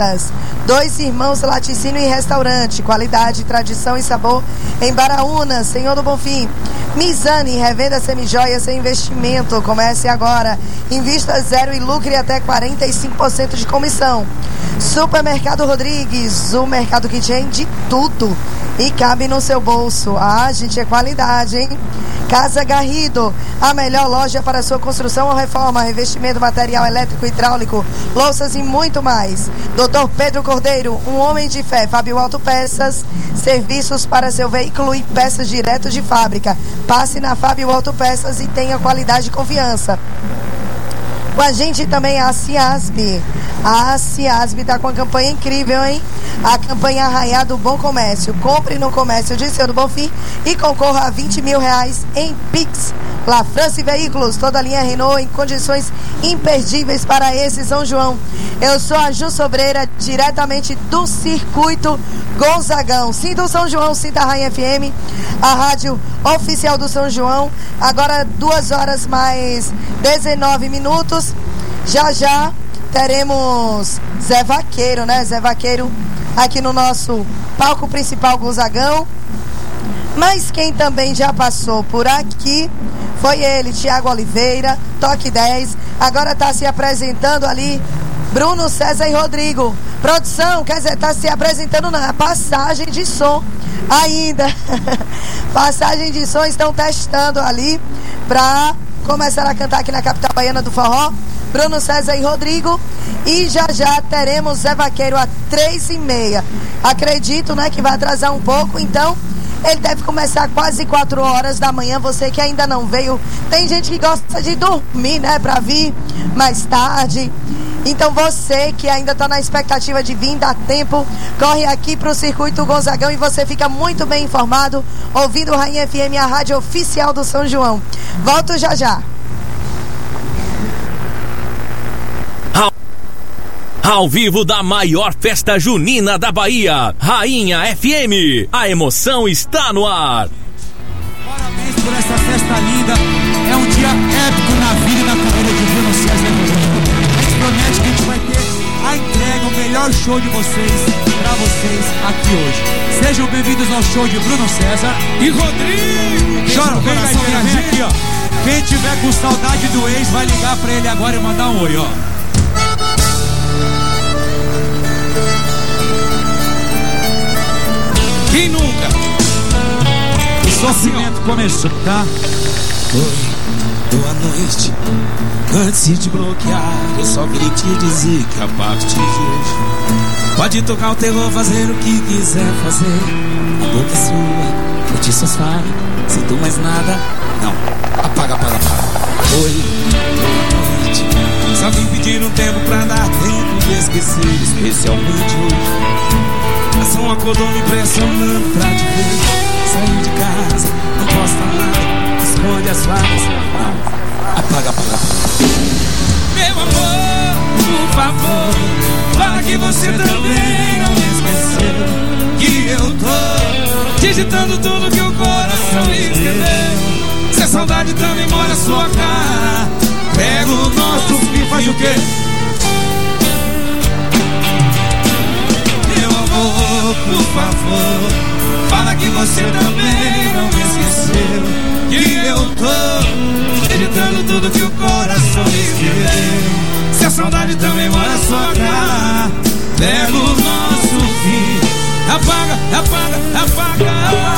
Dois Irmãos Laticínio e Restaurante, qualidade, tradição e sabor em Baraúna, Senhor do Bonfim. Mizane, revenda semijoias sem investimento, comece agora, invista zero e lucre até 45% de comissão. Supermercado Rodrigues, o mercado que tem de tudo e cabe no seu bolso. Ah, gente, é qualidade, hein? Casa Garrido, a melhor loja para sua construção ou reforma, revestimento, material elétrico, hidráulico, louças e muito mais. Dr. Pedro Cordeiro, um homem de fé. Fábio Autopeças, serviços para seu veículo e peças direto de fábrica. Passe na Fábio Autopeças e tenha qualidade e confiança. Com a gente também a Ciasb. A Ciasb está com uma campanha incrível, hein? A campanha Arraiá do Bom Comércio. Compre no comércio de Senhor do Bonfim e concorra a R$20 mil em Pix. La France Veículos, toda a linha Renault em condições imperdíveis para esse São João. Eu sou a Ju Sobreira, diretamente do Circuito Gonzagão. Sinta o São João, sinta a Rainha FM, a rádio oficial do São João. Agora 2h mais 19 minutos. Já teremos Zé Vaqueiro, né? Zé Vaqueiro aqui no nosso palco principal Gonzagão. Mas quem também já passou por aqui foi ele, Tiago Oliveira, Toque 10. Agora está se apresentando ali Bruno César e Rodrigo. Produção, quer dizer, está se apresentando na passagem de som ainda. Passagem de som, estão testando ali para começar a cantar aqui na capital baiana do forró. Bruno César e Rodrigo. E já teremos Zé Vaqueiro às 3h30. Acredito, né, que vai atrasar um pouco, então ele deve começar quase 4h da manhã. Você que ainda não veio, tem gente que gosta de dormir, né, pra vir mais tarde. Então você que ainda está na expectativa de vir, dá tempo, corre aqui pro Circuito Gonzagão e você fica muito bem informado, ouvindo Rainha FM, a rádio oficial do São João. Volto já. Ao vivo da maior festa junina da Bahia, Rainha FM. A emoção está no ar. Parabéns por essa festa linda. É um dia épico na vida e na carreira de Bruno César. A gente promete que a gente vai ter a entrega, o melhor show de vocês, pra vocês aqui hoje. Sejam bem-vindos ao show de Bruno César e Rodrigo. Chora o coração, vem aqui, ó. Quem tiver com saudade do ex vai ligar pra ele agora e mandar um oi, ó. Quem nunca? O sofrimento começou, tá? Oi, boa noite. Antes de te bloquear, eu só queria te dizer que a partir de hoje pode tocar o terror, fazer o que quiser fazer. A boca é sua, notícias falam. Sinto mais nada. Não, apaga. Oi, boa noite. Só vim pedir um tempo pra dar tempo de esquecer, especialmente hoje. Ação acordou me pressionando pra te ver. Saí de casa, não posta nada, esconde as falas. Não, apaga. Meu amor, por favor, fala que você também não esqueceu que eu tô digitando tudo que o coração escreveu. Se a saudade também mora na sua cara, pega o nosso fim, faz o quê? Por favor, fala que você também não me esqueceu que eu tô digitando tudo que o coração escreveu. Se a saudade também mora na sua cara, pega o nosso fim, apaga.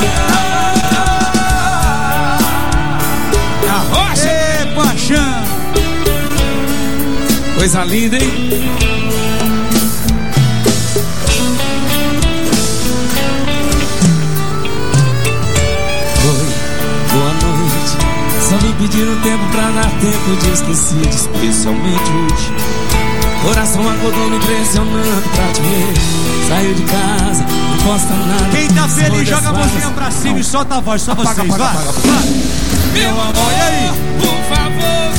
A rocha, paixão, coisa linda, hein? Só me pediram tempo pra dar tempo de esquecer, especialmente hoje. Coração acordou me pressionando pra te ver. Saiu de casa, não posta nada. Quem tá feliz, joga a mãozinha pra cima e solta a voz, só vocês, vai. Meu amor, e aí? Por favor,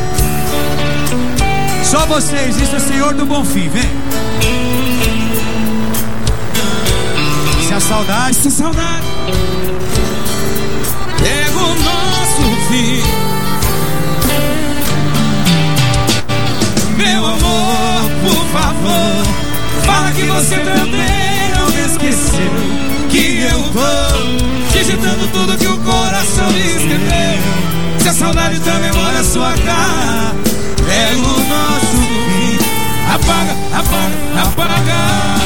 só vocês, isso é Senhor do Bonfim, vem. Se a saudade pega o nosso fim. Meu amor, por favor, fala Você também não esqueceu que eu tô digitando tudo que o coração escreveu. Se a saudade também mora sua cara, pega o nosso fim, apaga, apaga, apaga.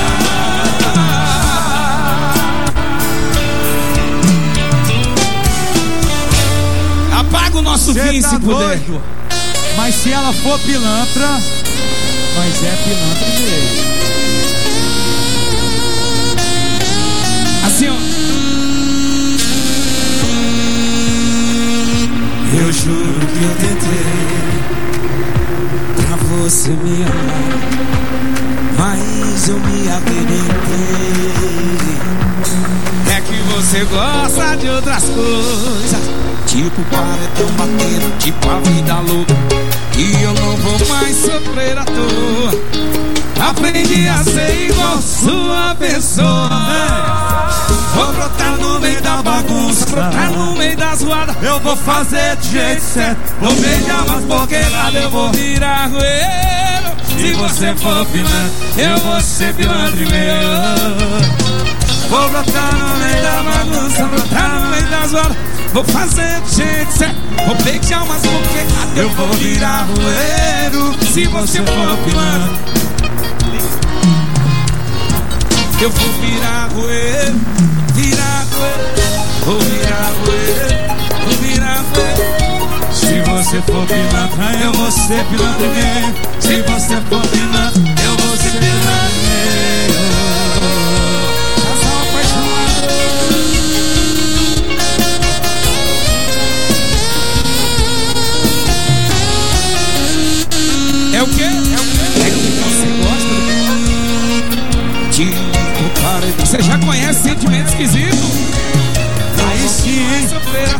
Apaga o nosso fim, se puder. Doido. Mas se ela for pilantra, mas é pilantra mesmo. Assim, ó. Eu juro que eu tentei pra você me amar, mas eu me arrebentei. É que você gosta de outras coisas, tipo paredão batendo, tipo a vida louca, e eu não vou mais sofrer à toa. Aprendi a ser igual sua pessoa. Vou brotar no meio da bagunça, brotar no meio da zoada. Eu vou fazer de jeito certo, vou beijar mais boqueirada, eu vou virar roeiro. Se você for pilantra, eu vou ser pilantra meu. Vou brotar no meio da bagunça, brotar no meio da zoada. Vou fazer de jeito certo, vou beijar umas boqueiradas, eu vou virar roeiro. Se você for pilantra, eu vou virar roeiro, virar roeiro, vou virar roeiro, vou virar roeiro. Se você for pilantra, eu vou ser pilantra mesmo. Se você for pilantra, eu vou ser pilantra mesmo. Casal apaixonado. É o quê? É o quê? É o que você gosta? Você já conhece sentimento esquisito? Aí sim, hein?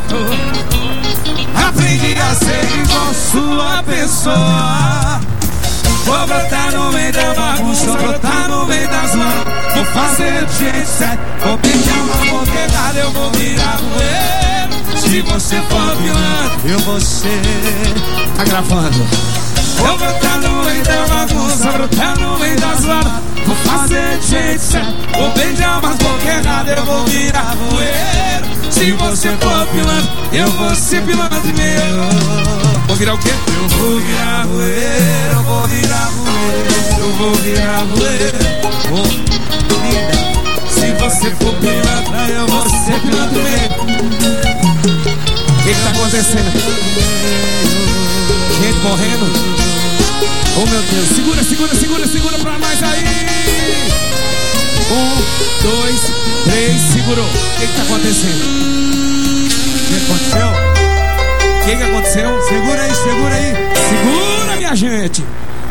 Aprendi a ser igual sua pessoa. Vou brotar no meio da bagunça, vou brotar no meio da zona. Vou fazer do jeito certo, vou beijar uma boqueirada, eu vou virar roeiro. Se você for pilantra, eu vou ser. Tá gravando? Vou brotar no meio da bagunça, brotar no meio da zona. Vou fazer de jeito certo, vou beijar umas boqueiradas, eu vou virar roeiro. Se você for pilantra, eu vou ser pilantra meu. Vou virar o quê? Eu vou virar roeiro, eu vou virar roeiro, eu vou virar roeiro. Se você for pilantra, eu vou ser pilantra meu. O que tá acontecendo? Gente morrendo. Oh meu Deus, segura, segura, segura, segura pra nós aí. 1, 2, 3, segurou. O que tá acontecendo? O que aconteceu? O que aconteceu? Segura aí, segura aí. Segura, minha gente.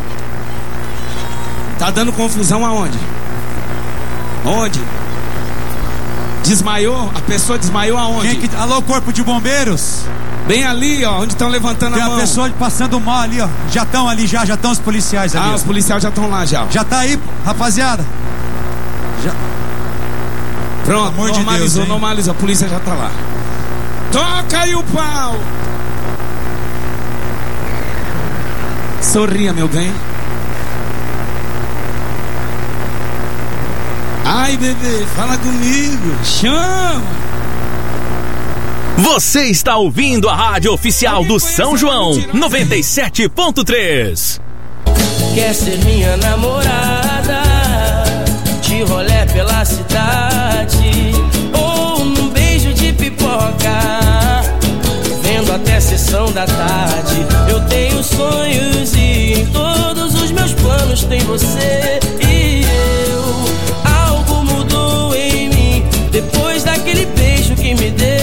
Tá dando confusão aonde? Onde? Desmaiou? A pessoa desmaiou aonde? Alô, corpo de bombeiros? Bem ali, ó, onde estão levantando a mão. Tem a pessoa passando mal ali, ó. Já estão ali, já estão os policiais ali. Ah, os policiais já estão lá, já. Já tá aí, rapaziada? Já. Pronto, normalizou, de normalizou. A polícia já tá lá. Toca aí o pau. Sorria, meu bem. Ai, bebê, fala comigo. Chama. Você está ouvindo a rádio oficial do São João, 97.3. Quer ser minha namorada, de rolé pela cidade, ou num beijo de pipoca, vendo até sessão da tarde. Eu tenho sonhos e em todos os meus planos tem você e eu. Algo mudou em mim depois daquele beijo que me deu.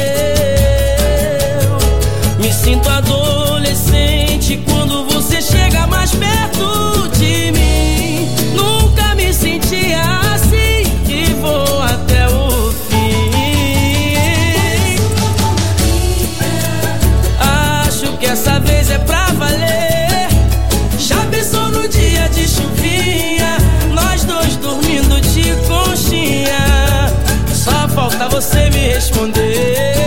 Me sinto adolescente quando você chega mais perto de mim. Nunca me senti assim e vou até o fim. Acho que essa vez é pra valer. Já pensou no dia de chuvinha, nós dois dormindo de conchinha? Só falta você me responder.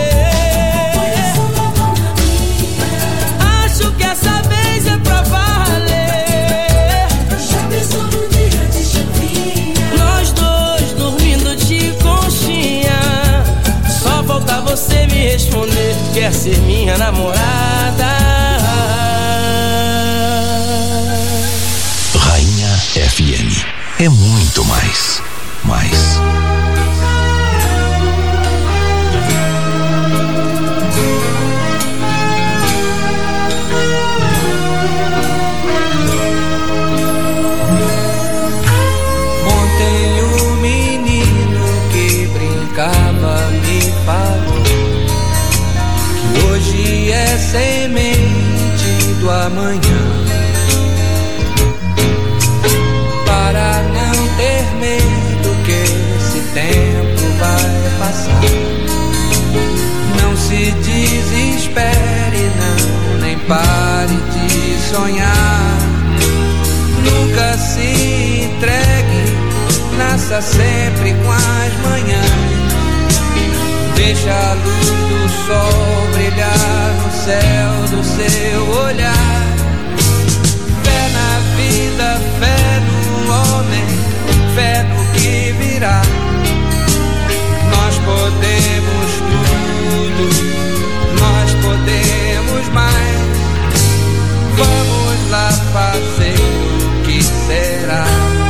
Nós você me responder, quer ser minha namorada. Rainha FM é muito mais. Ontem o menino que brincava me falou que hoje é semente do amanhã. Para não ter medo que esse tempo vai passar, não se desespere não, nem pare de sonhar. Nunca se entregue, nasça sempre com as manhãs. Deixa a luz do sol brilhar no céu do seu olhar. Fé na vida, fé no homem, fé no que virá. Nós podemos tudo, nós podemos mais. Vamos lá fazer o que será.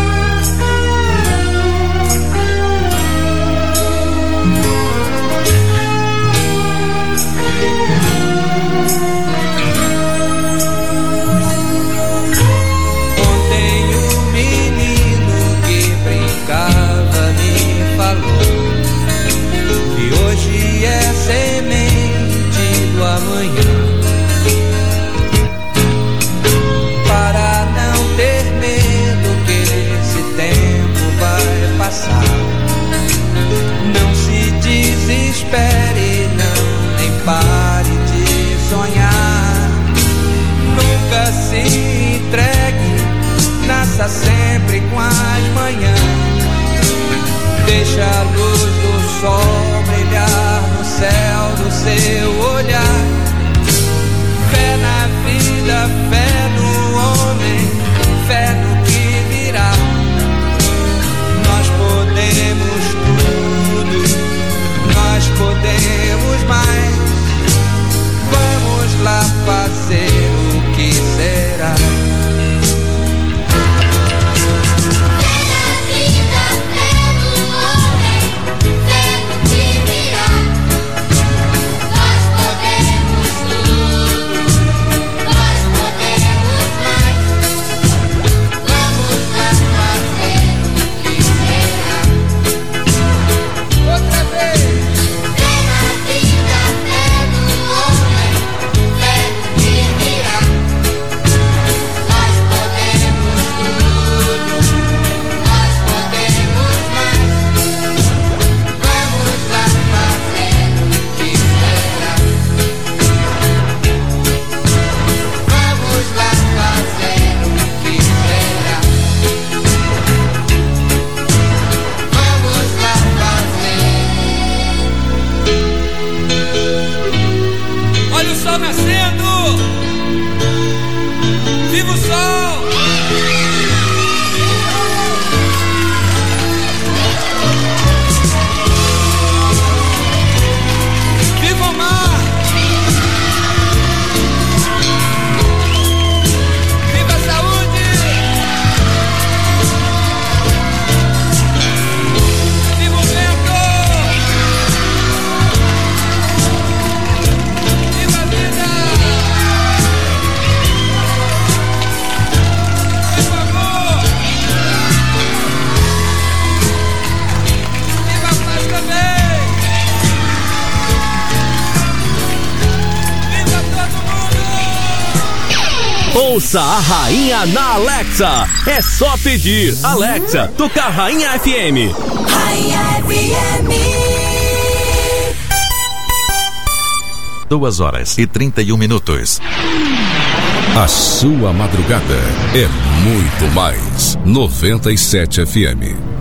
Hoje é semente do amanhã. Para não ter medo que esse tempo vai passar, não se desespere não, nem pare de sonhar. Nunca se entregue, nasça sempre com as manhãs. Deixa a luz do sol brilhar no céu do seu olhar. Fé na vida, fé no homem, fé no que virá. Nós podemos tudo, nós podemos mais. Vamos lá fazer o que será. Ouça a Rainha na Alexa. É só pedir. Alexa, tocar Rainha FM. Rainha FM. 2h31. A sua madrugada é muito mais. 97 FM.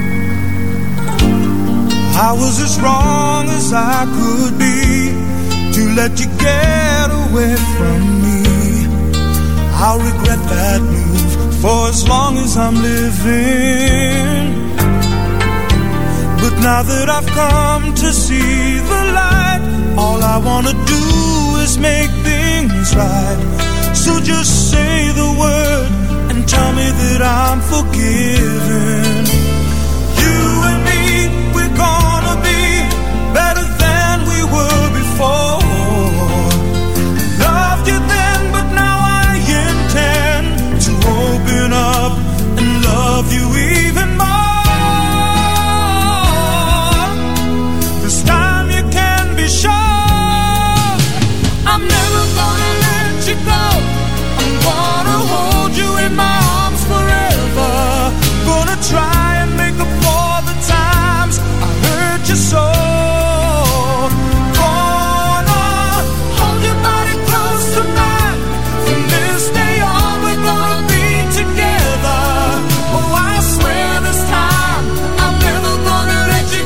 I was as wrong as I could be, to let you get away from me. I'll regret that move for as long as I'm living. But now that I've come to see the light, all I wanna do is make things right. So just say the word and tell me that I'm forgiven. You and me, we're gonna be better than we were before. Loved you then, but now I intend to open up and love you even more. This time you can be sure I'm never gonna let you go. I'm gonna hold you in my arms forever. Gonna try and make up for the times I hurt you so. Gonna hold your body close to mine. From this day on we're gonna be together. Oh, I swear this time I'm never gonna let you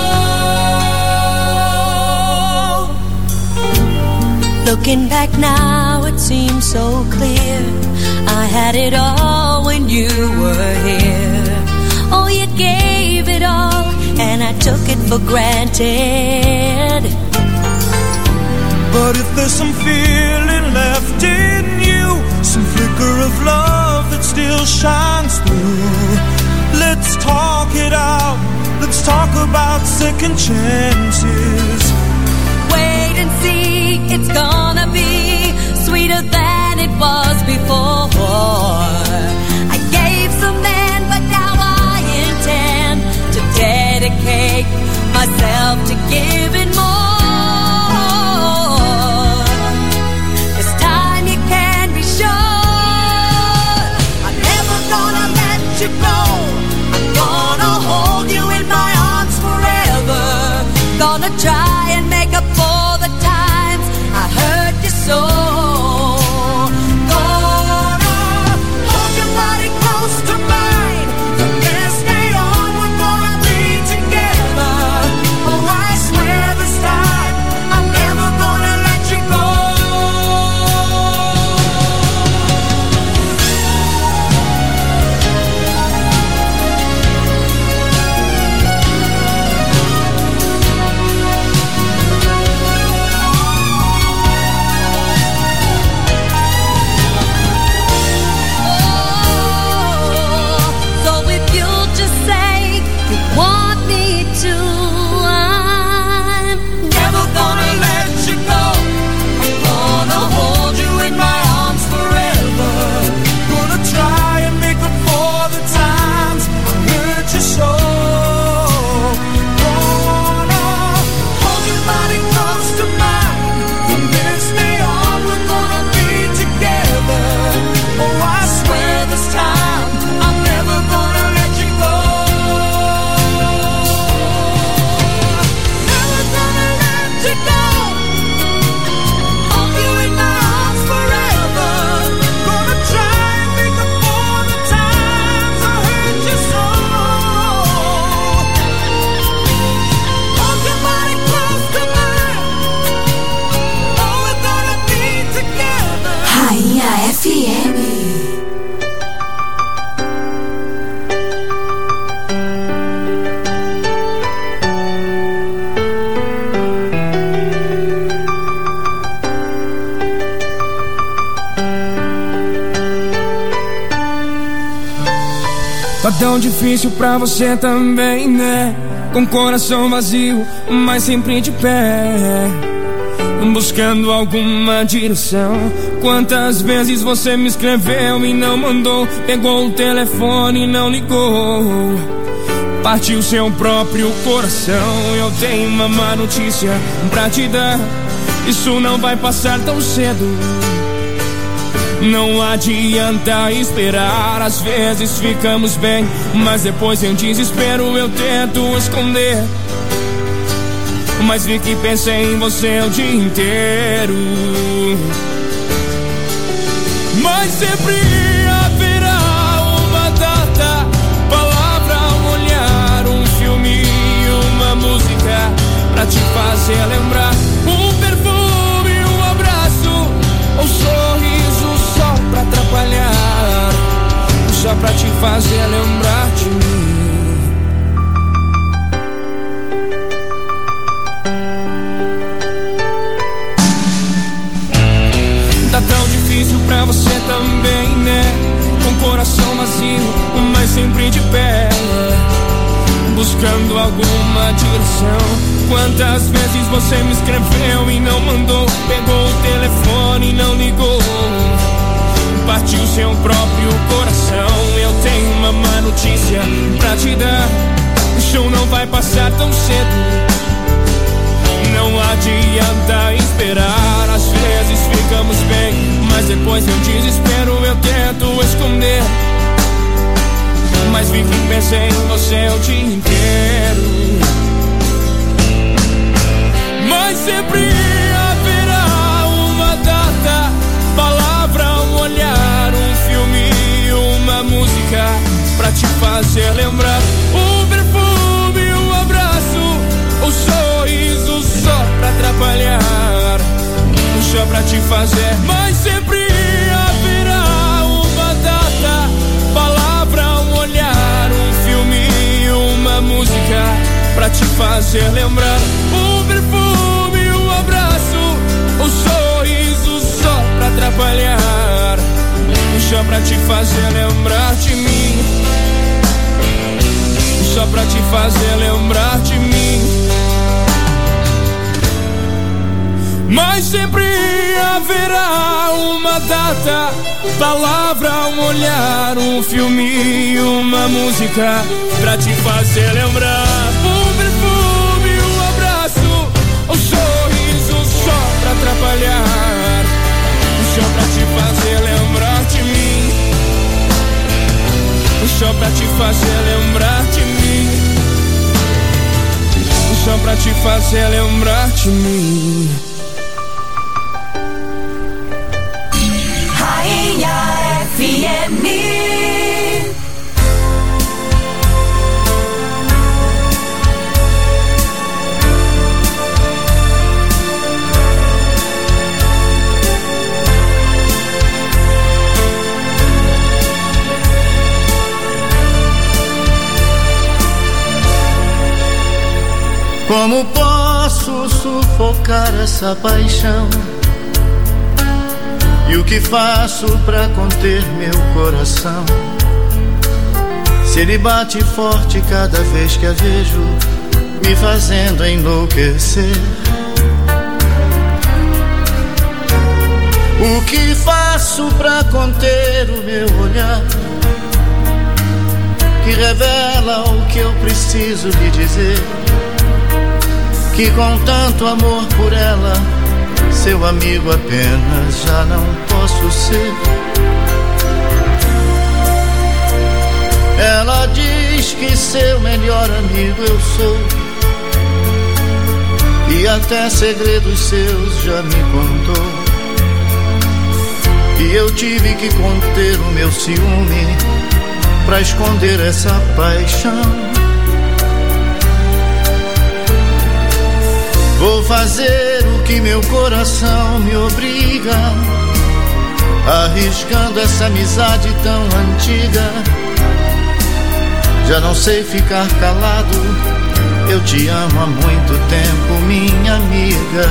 go. Looking back now, it seems so clear. I had it all when you were here. Oh, you gave it all, and I took it for granted. But if there's some feeling left in you, some flicker of love that still shines through, let's talk it out. Let's talk about second chances. Wait and see, it's gonna be sweeter than it was before. I gave some then, but now I intend to dedicate myself to giving more. This time you can be sure I'm never gonna let you go. I'm gonna hold you in my arms forever. Gonna try and make up for the times I hurt you so. Tá tão difícil pra você também, né? Com coração vazio, mas sempre de pé, buscando alguma direção. Quantas vezes você me escreveu e não mandou? Pegou o telefone e não ligou. Partiu seu próprio coração. Eu tenho uma má notícia pra te dar: isso não vai passar tão cedo. Não adianta esperar, às vezes ficamos bem, mas depois em desespero eu tento esconder. Mas vi que pensei em você o dia inteiro. Mas sempre haverá uma data, palavra, um olhar, um filme, uma música pra te fazer lembrar. Um perfume fazer lembrar de mim. Tá tão difícil pra você também, né? Com coração vazio, mas sempre de pé, buscando alguma direção. Quantas vezes você me escreveu e não mandou, pegou o telefone e não ligou, partiu seu próprio coração. Eu tenho uma má notícia pra te dar: o show não vai passar tão cedo. Não adianta esperar, às vezes ficamos bem, mas depois eu desespero, eu tento esconder, mas vivo e pensei em você o dia inteiro. Mas sempre haverá uma data, palavra, um olhar, um filme, uma música pra te fazer lembrar. Um perfume, um abraço, um sorriso só pra atrapalhar, só pra te fazer. Mas sempre haverá uma data, palavra, um olhar, um filme, uma música pra te fazer lembrar. Um perfume, um abraço, um sorriso só pra atrapalhar, só pra te fazer lembrar de mim, só pra te fazer lembrar de mim. Mas sempre haverá uma data, palavra, um olhar, um filme, uma música pra te fazer lembrar. Um perfume, um abraço, um sorriso só pra atrapalhar, só pra te fazer lembrar de mim, só pra te fazer lembrar de mim, só pra te fazer lembrar de mim. Rainha FM. Como posso sufocar essa paixão? E o que faço pra conter meu coração? Se ele bate forte cada vez que a vejo, me fazendo enlouquecer. O que faço pra conter o meu olhar, que revela o que eu preciso lhe dizer? Que com tanto amor por ela, seu amigo apenas já não posso ser. Ela diz que seu melhor amigo eu sou, e até segredos seus já me contou. E eu tive que conter o meu ciúme pra esconder essa paixão. Vou fazer o que meu coração me obriga, arriscando essa amizade tão antiga. Já não sei ficar calado, eu te amo há muito tempo, minha amiga.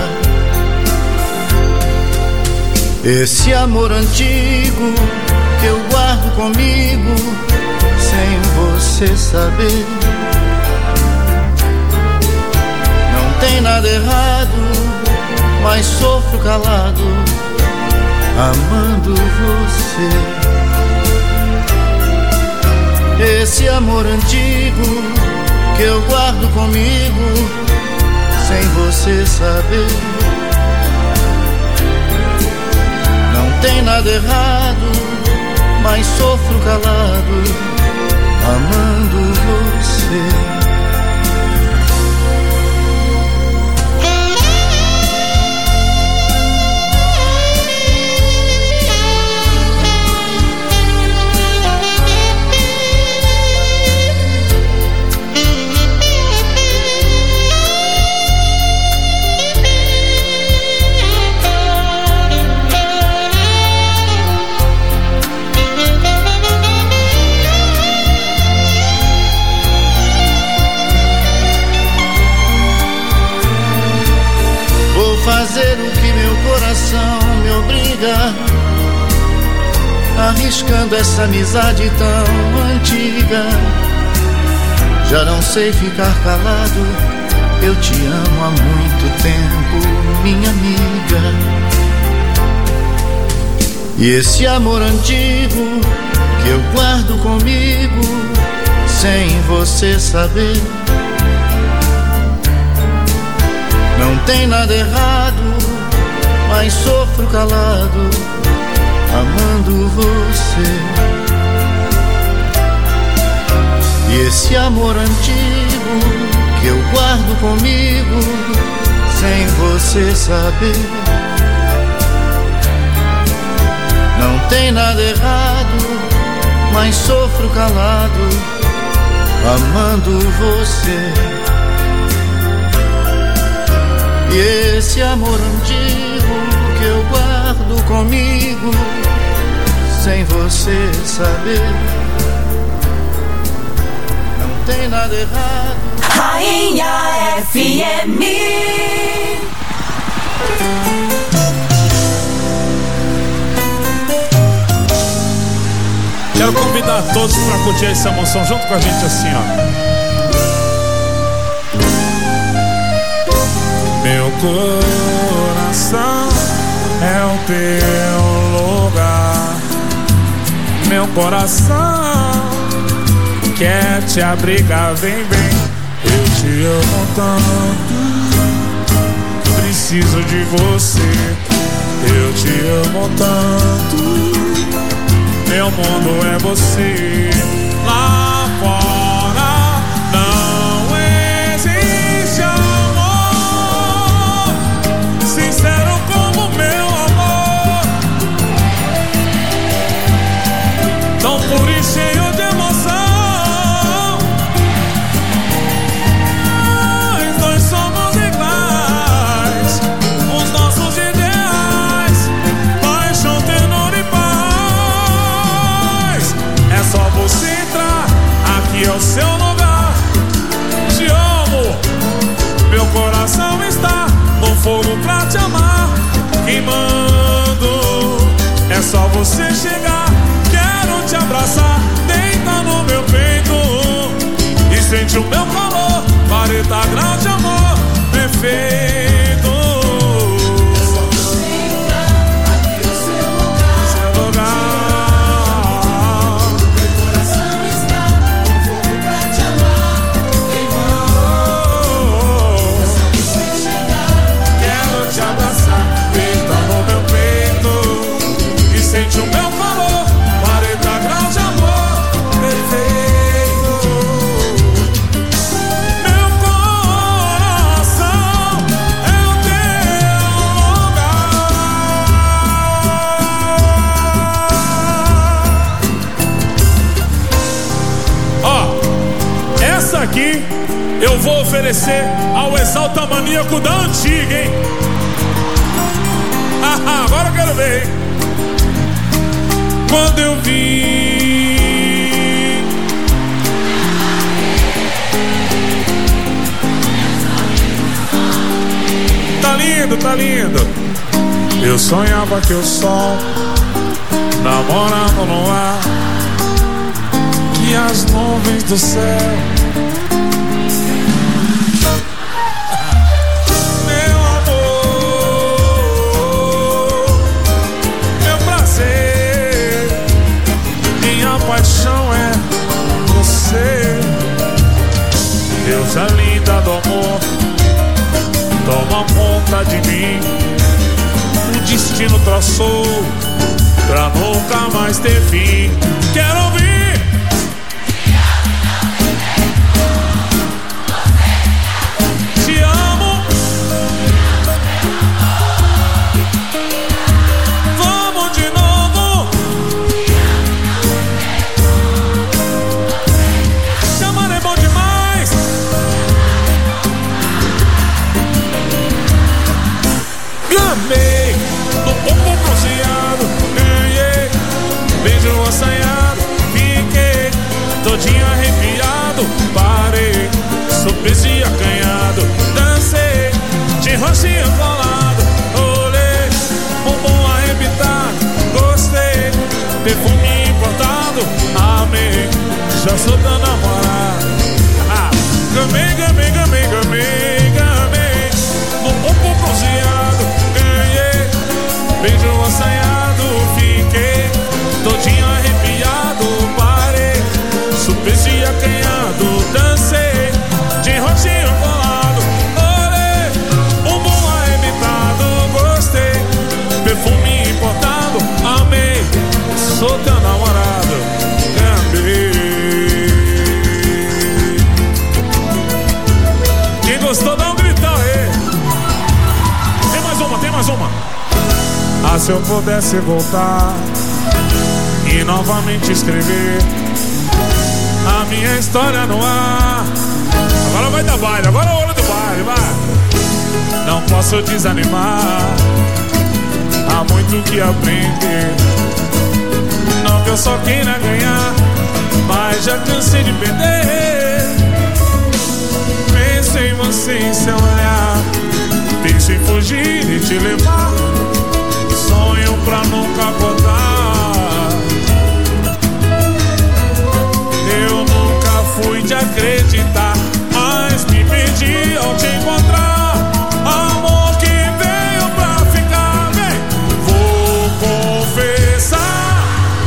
Esse amor antigo que eu guardo comigo, sem você saber. Tem nada errado, mas sofro calado, amando você. Esse amor antigo que eu guardo comigo, sem você saber. Não tem nada errado, mas sofro calado, amando você. arriscando essa amizade tão antiga. Já não sei ficar calado, eu te amo há muito tempo, minha amiga. E esse amor antigo que eu guardo comigo, sem você saber, não tem nada errado, mas sofro calado, amando você. E esse amor antigo que eu guardo comigo, sem você saber, não tem nada errado, mas sofro calado, amando você. E esse amor antigo que eu guardo comigo, sem você saber, não tem nada errado. Rainha FM. Quero convidar todos para curtir essa emoção junto com a gente assim, ó. Meu coração é o teu lugar. Meu coração quer te abrigar, vem, vem. Eu te amo tanto, preciso de você. Eu te amo tanto, meu mundo é você. Lá fora não existe amor sincero como meu amor, tão puro e cheio de emoção. Nós somos iguais, os nossos ideais, paixão, ternura e paz. É só você entrar, aqui é o seu lugar. Te amo, meu coração está no fogo pra te amar, queimando. É só você chegar, quero te abraçar, deita no meu peito e sente o meu calor, 40 graus de amor perfeito. O meu calor, 40 graus de amor perfeito. Meu coração é o teu lugar. Ó, essa aqui eu vou oferecer ao Exalta Maníaco da antiga, hein? Agora eu quero ver, hein? Quando eu vi tá lindo, tá lindo. Eu sonhava que o sol namorava no ar, que as nuvens do céu paixão é você. Deusa linda do amor, toma conta de mim. O destino traçou pra nunca mais ter fim. Quero ouvir. Te amo. Vamos de novo. Amei, no corpo bronzeado, ganhei, beijo assanhado, fiquei todinho arrepiado, parei, surpreso e acanhado, dancei, de roxinha colado, olhei, bumbum arrebitado, gostei, perfume já sou teu namorado. Gamei, gamei, gamei, gamei, gamei. No corpo bronzeado, ganhei. Beijo assanhado, fiquei todinho arrepiado, parei. Super-se acanhado, dancei. De roxinho colado, olhei. Bumbum arrebitado, gostei. Perfume importado, amei. Sou teu namorado, gamei. Quem gostou, dá um gritão aí. Tem mais uma, tem mais uma. Ah, se eu pudesse voltar e novamente escrever a minha história no ar. Agora vai dar baile, agora é o olho do baile, vai. Não posso desanimar, há muito que aprender. Não que eu só queira ganhar, mas já cansei de perder. Penso em você em seu olhar, penso em fugir e te levar. Sonho pra nunca acordar. Eu nunca fui de acreditar, mas me perdi ao te encontrar. Amor que veio pra ficar, vem. Vou confessar,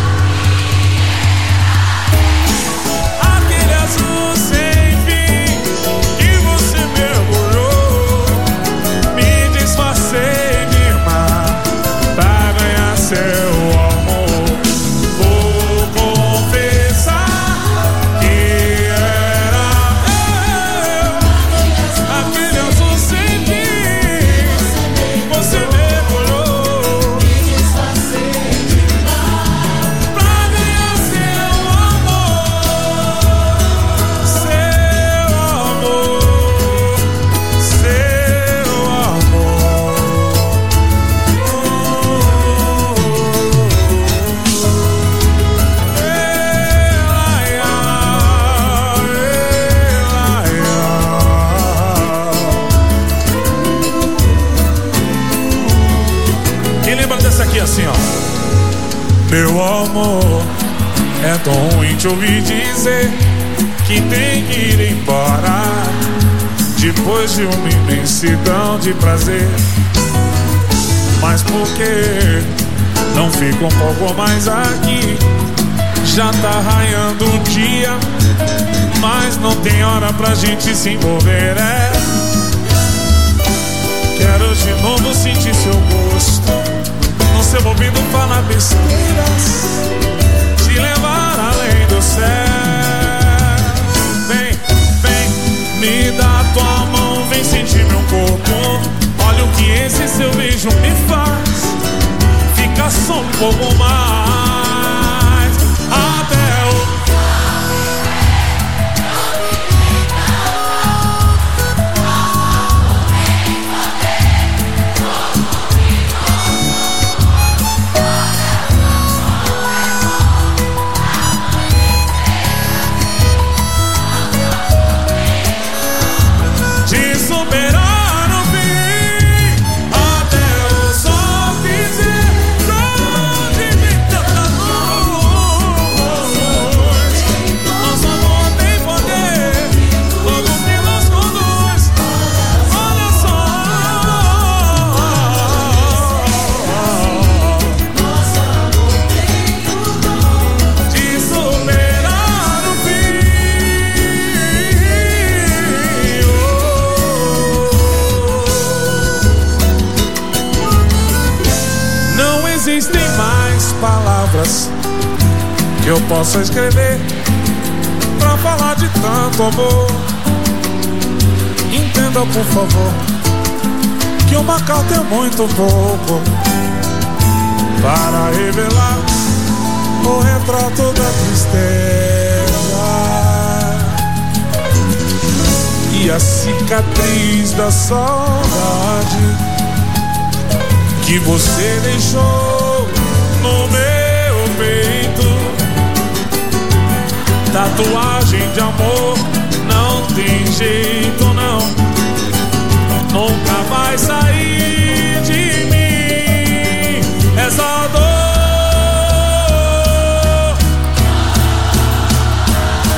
aquele azul sem fim que você mergulhou, me disfarcei de mar pra ganhar seu amor. Vou confessar que era eu, aquele azul sem fim, você mergulhou, me disfarcei de mar pra ganhar seu amor. Seu amor, seu amor. Quem lembra dessa aqui assim, ó? Meu amor, é tão ruim te ouvir dizer que tem que ir embora depois de uma imensidão de prazer. Mas por que não fica um pouco mais aqui? Já tá raiando o dia, mas não tem hora pra gente se envolver, é. Quero de novo sentir seu gosto, no seu ouvido falar besteiras, te levar além do céu. Vem, vem, me dá tua mão, vem sentir meu corpo. Olha o que esse seu beijo me faz, fica só um pouco mais até o... de superar o fim, até o sol dizer onde vem tanta luz. Nosso amor tem poder, logo que nos conduz. Olha só, nosso amor tem o dom de superar o fim. Não existem mais palavras que eu possa escrever pra falar de tanto amor. Entenda, por favor, que uma carta é muito pouco para revelar o retrato da tristeza e a cicatriz da saudade que você deixou no meu peito. Tatuagem de amor não tem jeito, não, nunca vai sair de mim essa dor.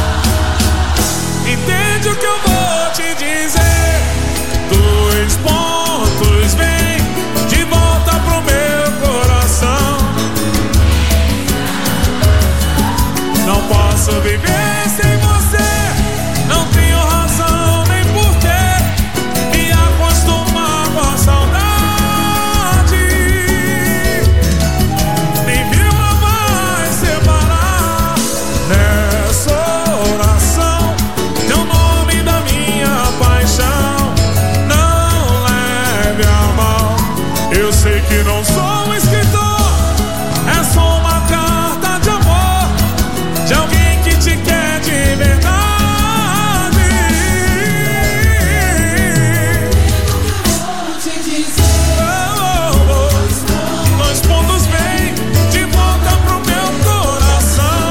que não sou um escritor, é só uma carta de amor de alguém que te quer de verdade. Dois pontos bem de volta pro meu coração.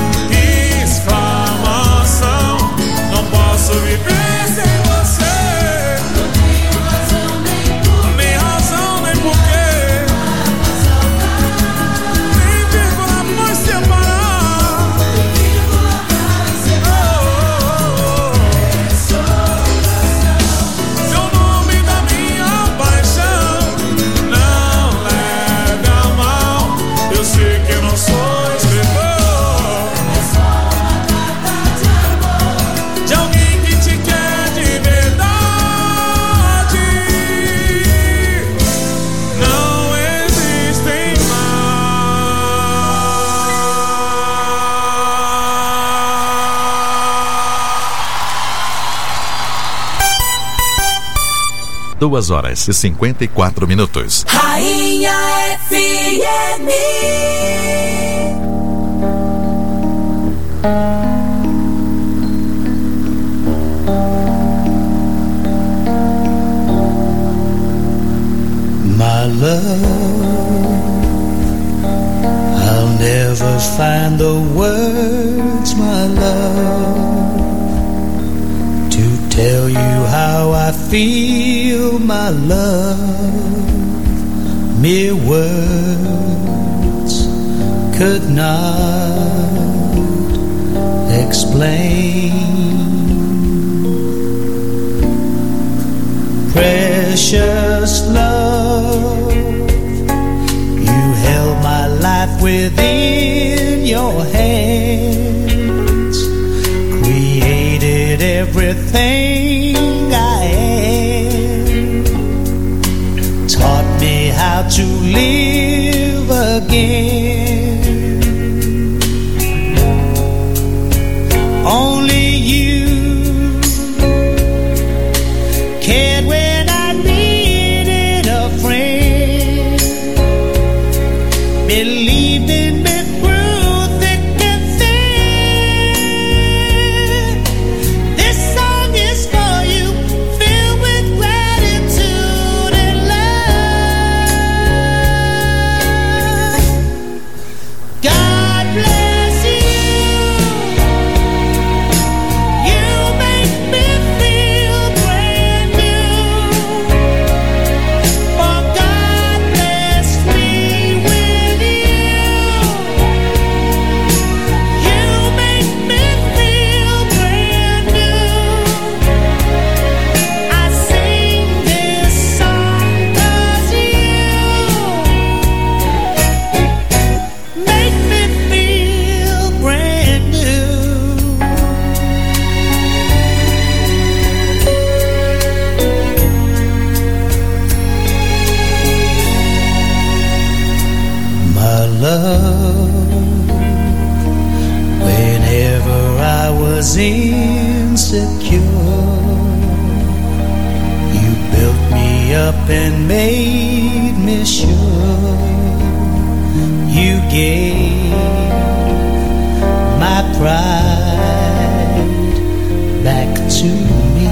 Exclamação, não posso viver sem você. Nem razão, nem porquê, nem vírgula pra separar. Seu nome da minha paixão, não leve a mal. Eu sei que eu não sou escritor, de alguém que te quer de verdade. Não existem mais. 2h54. Rainha FM. My love, I'll never find the words, my love, to tell you how I feel, my love. Mere words could not explain. Precious love, you held my life within your hands, created everything I am, taught me how to live again. Only you cared when I needed a friend, believed in me through thick and thin. This song is for you, filled with gratitude and love. God bless you. You make me feel brand new. For God blessed me with you. You make me feel brand new. I sing this song 'cause you make me feel brand new. My love, whenever I was insecure, you built me up and made me sure. You gave my pride back to me.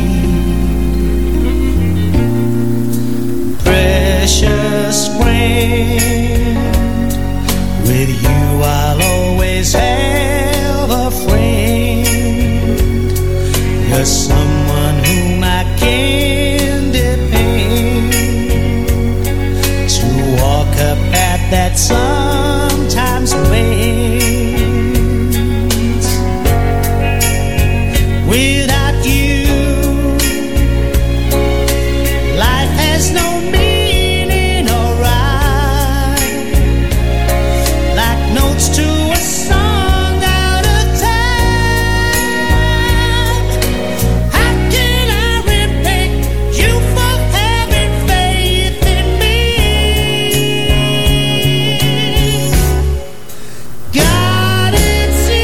Precious friend, with you I'll always have a friend. You're someone whom I can depend, to walk a path that sometimes bends. Without you, life has no meaning or rhyme, like notes to a song out of time. How can I repay you for having faith in me? God, it's you.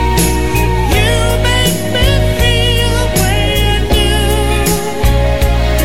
You make me feel brand new.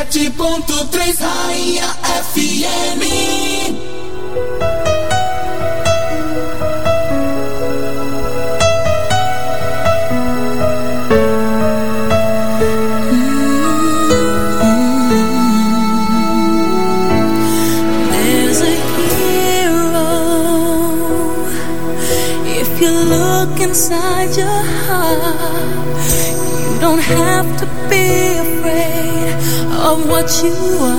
107.3 Rainha FM. There's a hero if you look inside your heart. You don't have to be afraid of what you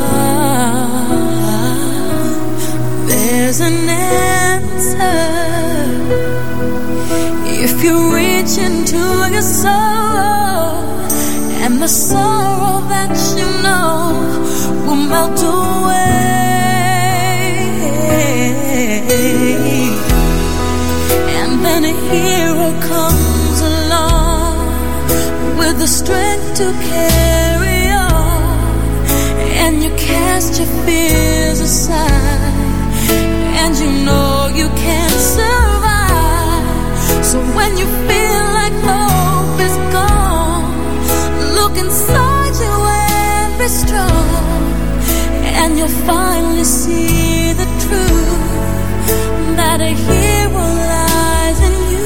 are. There's an answer if you reach into your soul, and the sorrow that you know will melt away. And then a hero comes along with the strength to carry on, and you cast your fears aside, and you know you can't survive. So when you feel like hope is gone, look inside you and be strong, and you'll finally see the truth that a hero lies in you.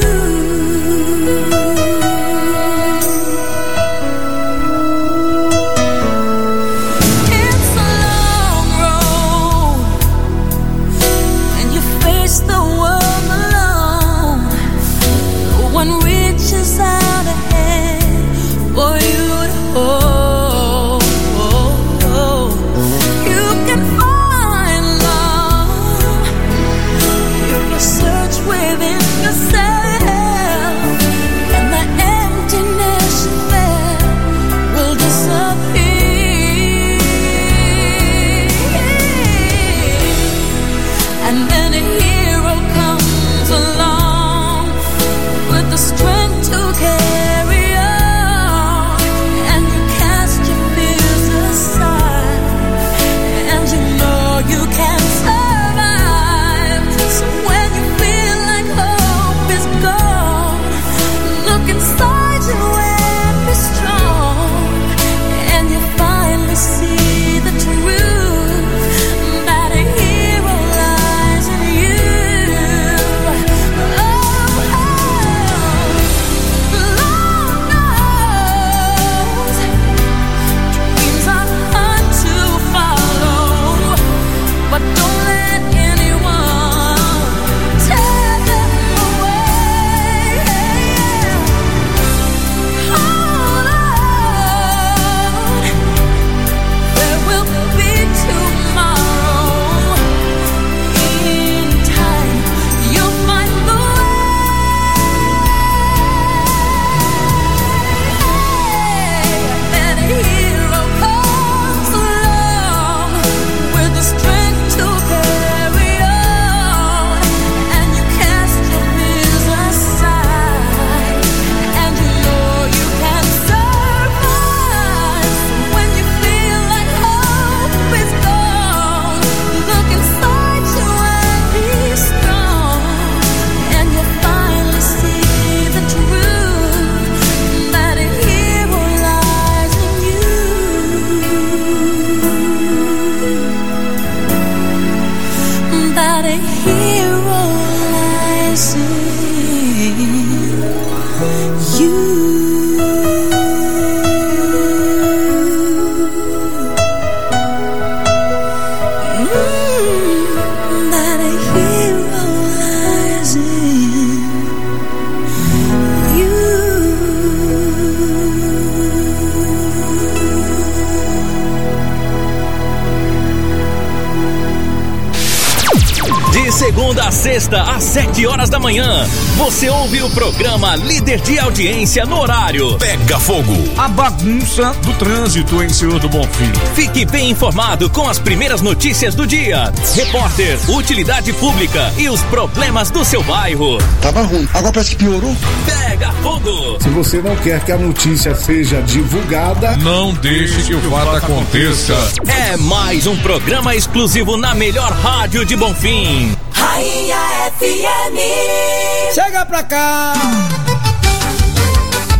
Segunda a sexta, às 7 horas da manhã, você ouve o programa Líder de Audiência no horário Pega Fogo. A bagunça do trânsito em Senhor do Bonfim. Fique bem informado com as primeiras notícias do dia. Repórter, utilidade pública e os problemas do seu bairro. Tava ruim, agora parece que piorou. Pega Fogo. Se você não quer que a notícia seja divulgada, não deixe que o fato aconteça. É mais um programa exclusivo na melhor rádio de Bonfim. Rainha FM. Chega pra cá.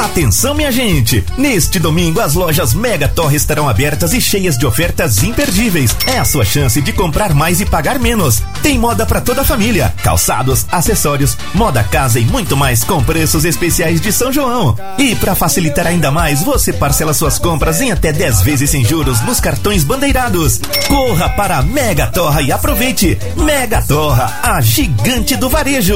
Atenção, minha gente! Neste domingo, as lojas Mega Torre estarão abertas e cheias de ofertas imperdíveis. É a sua chance de comprar mais e pagar menos. Tem moda para toda a família, calçados, acessórios, moda casa e muito mais com preços especiais de São João. E para facilitar ainda mais, você parcela suas compras em até 10 vezes sem juros nos cartões bandeirados. Corra para a Mega Torre e aproveite. Mega Torre, a gigante do varejo.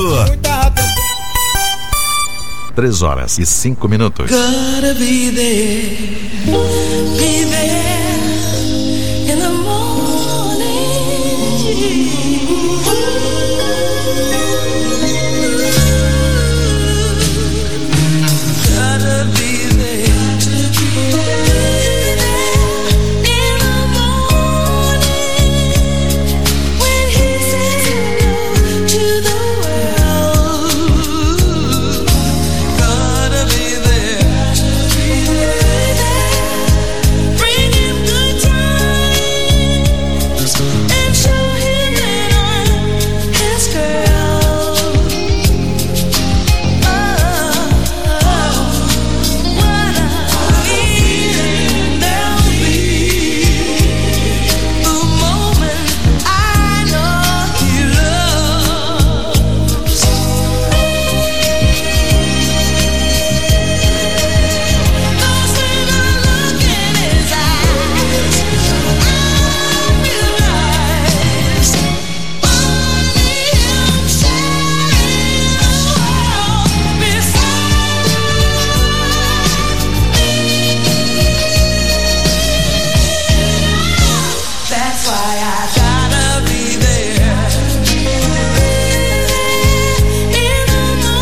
3h05. Gotta be there in the morning. Gotta be there in the morning when he says hello to the world. Gotta be there, bring him good times and show him that I'm his girl. Oh, what a feeling there'll be the moment I know he loves me. Those when I look in his eyes, I realize only him sharing the world beside me. That's why I gotta be there in the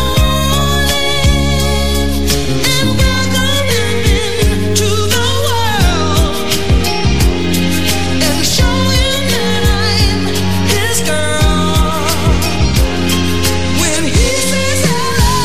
morning and welcome him into the world and show him that I'm his girl. When he says hello,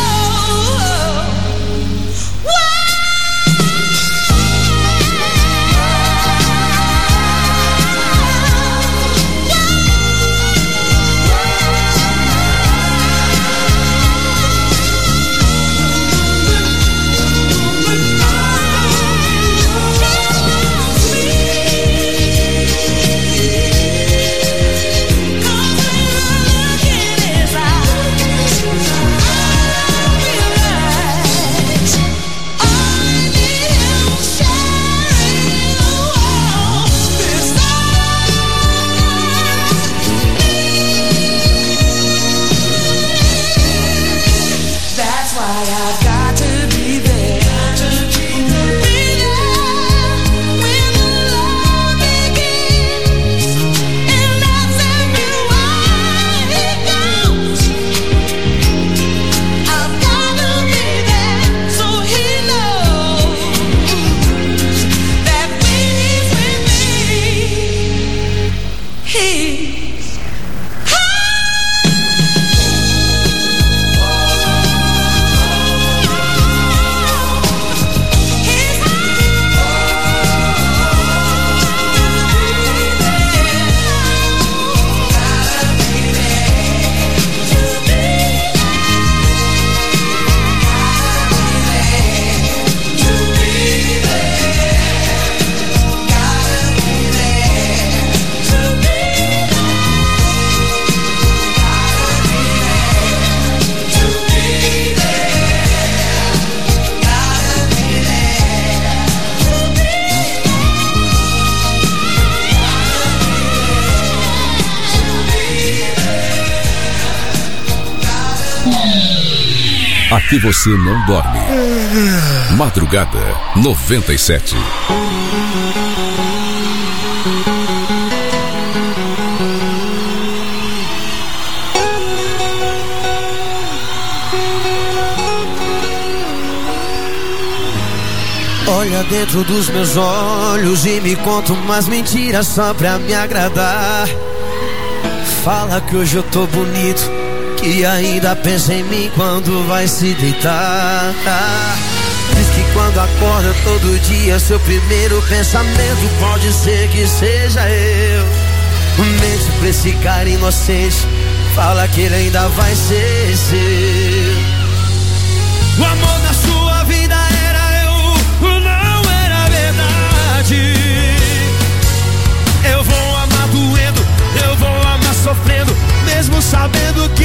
that's why I've got to be there. Be there when the love begins, and that's everywhere he goes. I've got to be there so he knows that when he's with me, he's Aqui você não dorme. Madrugada 97. Olha dentro dos meus olhos e me conta umas mentiras só pra me agradar. Fala que hoje eu tô bonito, que ainda pensa em mim quando vai se deitar. Diz que quando acorda todo dia, seu primeiro pensamento pode ser que seja eu. Mente pra esse cara inocente, fala que ele ainda vai ser seu. O amor da sua vida é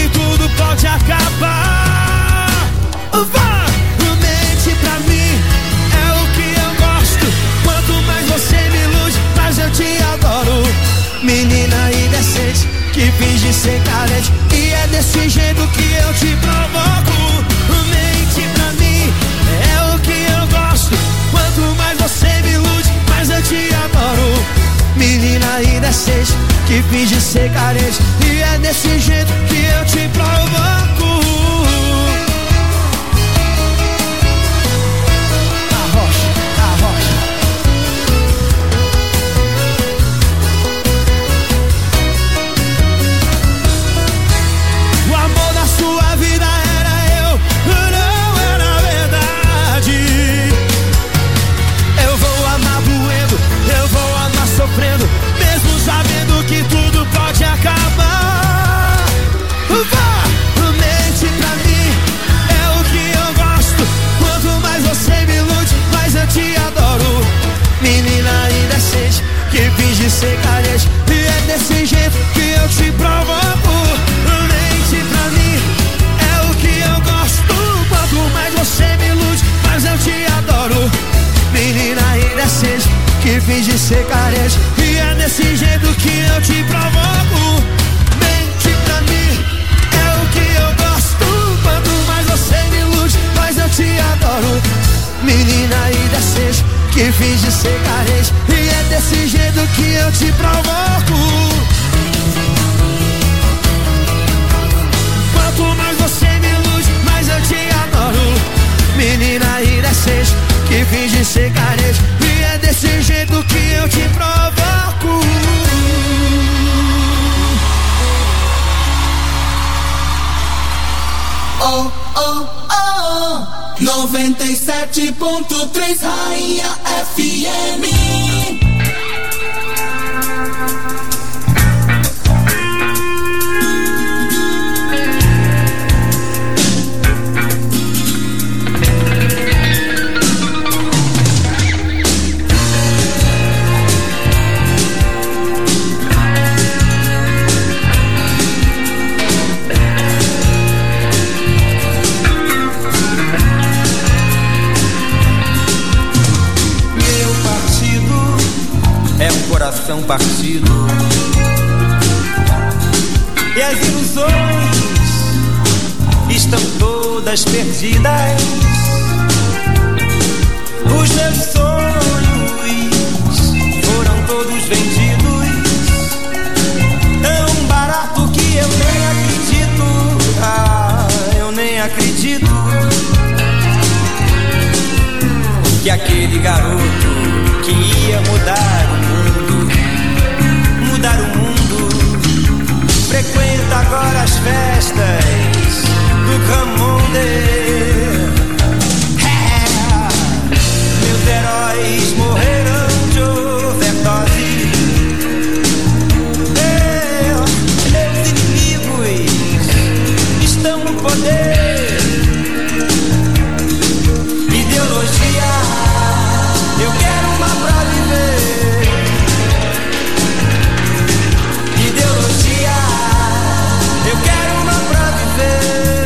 que tudo pode acabar. Vá! Mente pra mim, é o que eu gosto. Quanto mais você me ilude, mais eu te adoro. Menina indecente, que finge ser carente, e é desse jeito que eu te provoco. Mente pra mim, é o que eu gosto. Quanto mais você me ilude, mais eu te adoro. Menina indecente, que finge ser carente, e é desse jeito que eu te provoco. Arrocha, arrocha. O amor da sua vida era eu, não era verdade. Eu vou amar doendo, eu vou amar sofrendo, mesmo sabendo que tudo pode acabar. Vá, mente pra mim, é o que eu gosto. Quanto mais você me ilude, mais eu te adoro. Menina indecente, que finge ser carente, e é desse jeito que eu te provoco. Mente pra mim, é o que eu gosto. Quanto mais você me ilude, mais eu te adoro. Menina indecente, que finge ser carente, e é desse jeito que eu te provoco. Mente pra mim, é o que eu gosto. Quanto mais você me ilude, mais eu te adoro. Menina indecente, que finge ser carente, e é desse jeito que eu te provoco. Quanto mais você me ilude, mais eu te adoro. Menina indecente, que finge ser carente, e é desse jeito que eu te provoco. Oh, oh, oh, 97.3 Rainha FM. Coração partido, e as ilusões estão todas perdidas. Os meus sonhos foram todos vendidos, tão barato que eu nem acredito. Ah, eu nem acredito que aquele garoto que ia mudar o mundo, frequenta agora as festas do Camonde. Meus heróis morreram de overdose. Meus inimigos estão no poder. Ideologia, eu quero uma pra viver. Ideologia, eu quero uma pra viver.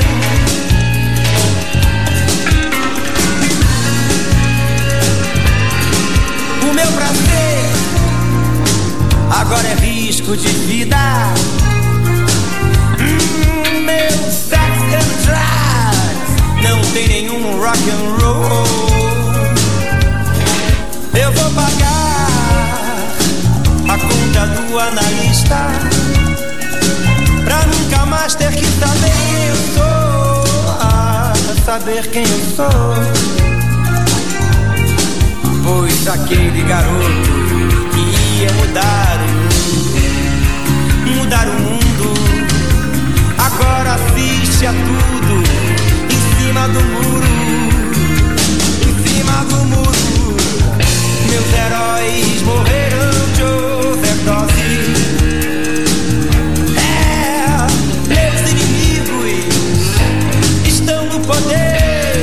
O meu prazer agora é risco de vida. Meu sex and drugs não tem nenhum rock and roll. Eu vou pagar a conta do analista pra nunca mais ter que saber quem eu sou. Ah, saber quem eu sou. Pois aquele garoto que ia mudar o mundo, agora assiste a tudo em cima do muro. Em cima do muro. Meus heróis morreram de overdose. Meus inimigos estão no poder.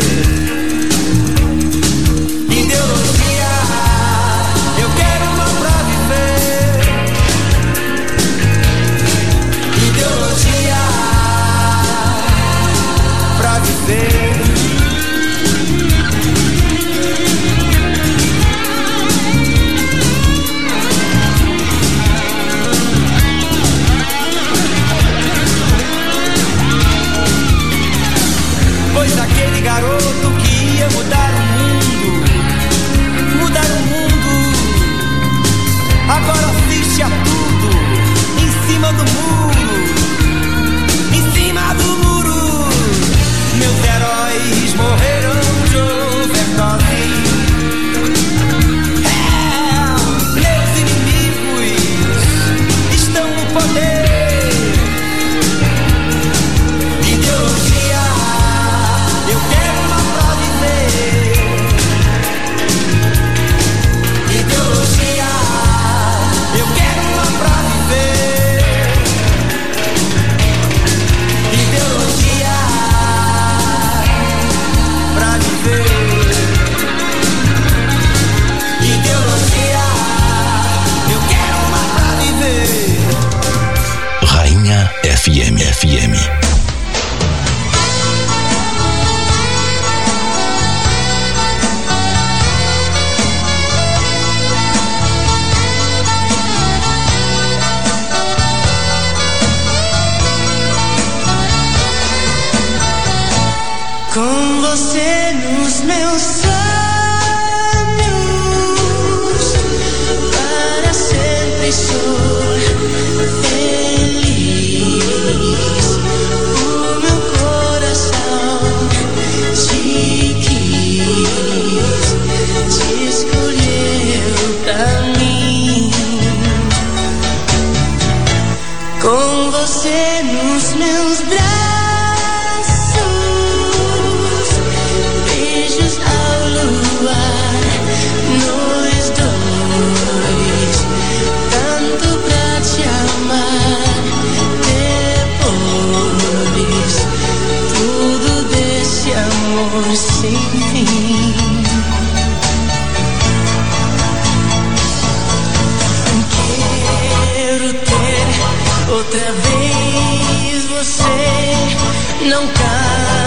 Ideologia, eu quero uma pra viver. Ideologia, garoto que ia mudar o mundo. Mudar o mundo. Agora assiste a tudo em cima do muro. Em cima do muro. Meus heróis morreram de overdose. Meus inimigos estão no poder. Ideologia, eu quero uma pra viver. Ideologia, eu quero uma pra viver. Ideologia, pra viver. Ideologia, eu quero uma pra viver. Rainha FM. Com você nos meus sonhos, para sempre sou feliz. O meu coração te quis, te escolheu pra mim. Com você nos meus braços, beijos ao luar, nós dois, tanto pra te amar. Depois, tudo desse amor sem fim. Quero ter outra vez você, não